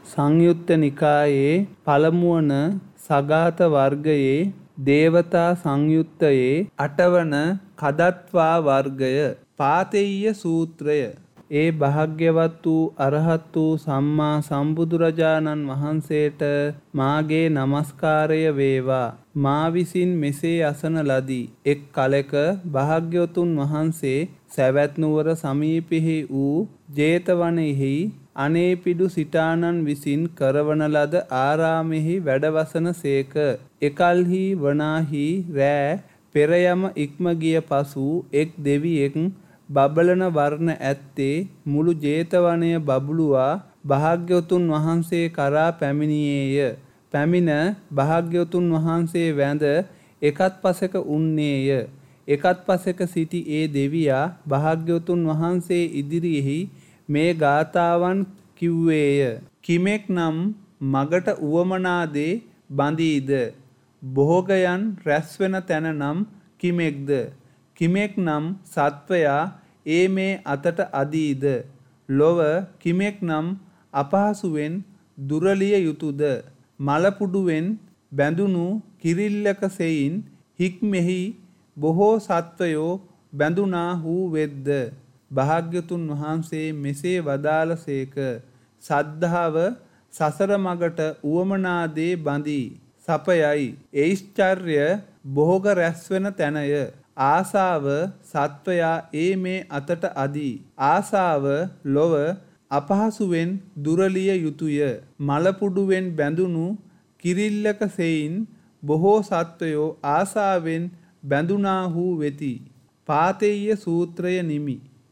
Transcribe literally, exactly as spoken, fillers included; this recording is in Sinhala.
සංයුත්ත නිකායේ පළමුවන සගත වර්ගයේ දේවතා සංයුත්තයේ අටවන කදත්වා වර්ගය පාතෙය්‍ය සූත්‍රය. ඒ භාග්‍යවත් වූ අරහත් වූ සම්මා සම්බුදුරජාණන් වහන්සේට මාගේ නමස්කාරය වේවා. මා විසින් මෙසේ අසන ලදී. එක් කලෙක භාග්‍යවතුන් වහන්සේ සවැත් නුවර සමීපෙහි වූ ජේතවනයෙහි අනේපිඩු සිටානන් විසින් කරවන ලද ආරාමෙහි වැඩවසන සේක. එකල්හි වනාහි රෑ පෙරයම ඉක්ම ගිය පසු එක් දෙවියෙක් බබලන වර්ණ ඇත්තේ මුළු ජේතවනය බබළුවා භාග්‍යවතුන් වහන්සේ කරා පැමිණියේය. පැමිණ භාග්‍යවතුන් වහන්සේ වැඳ එකත් පසෙක උන්නේය. එකත් පසෙක සිටි ඒ දෙවියා භාග්‍යවතුන් වහන්සේ ඉදිරියෙහි මේ ගාථාවන් කිව්වේය. කිමෙක් නම් මගට උවමනා දේ බඳීද? භෝගයන් රැස්වෙන තැන නම් කිමෙක්ද? කිමෙක් නම් සත්වයා ඒ මේ අතට අදීද? ලොව කිමෙක් නම් අපහසුවෙන් දුරලිය යුතුයද? මලපුඩුවෙන් බැඳුණු කිරිල්ලක සෙයින් හික්මෙහි බොහෝ සත්වයෝ බැඳුනාහු වෙද්ද? භාග්‍යතුන් වහන්සේ මෙසේ වදාළසේක. සද්ධාව සසර මගට උවමනා දේ බඳී සපයයි. ඓශ්චර්ය භෝග රැස්වෙන තැනය. ආසාව සත්වයා ඒ මේ අතට අදී. ආසාව ලොව අපහසුවෙන් දුරලිය යුතුය. මලපුඩුවෙන් බැඳුණු කිරිල්ලක සෙයින් බොහෝ සත්වයෝ ආසාවෙන් බැඳුනාහු වෙති. පාතෙය්‍ය සූත්‍රය නිමි.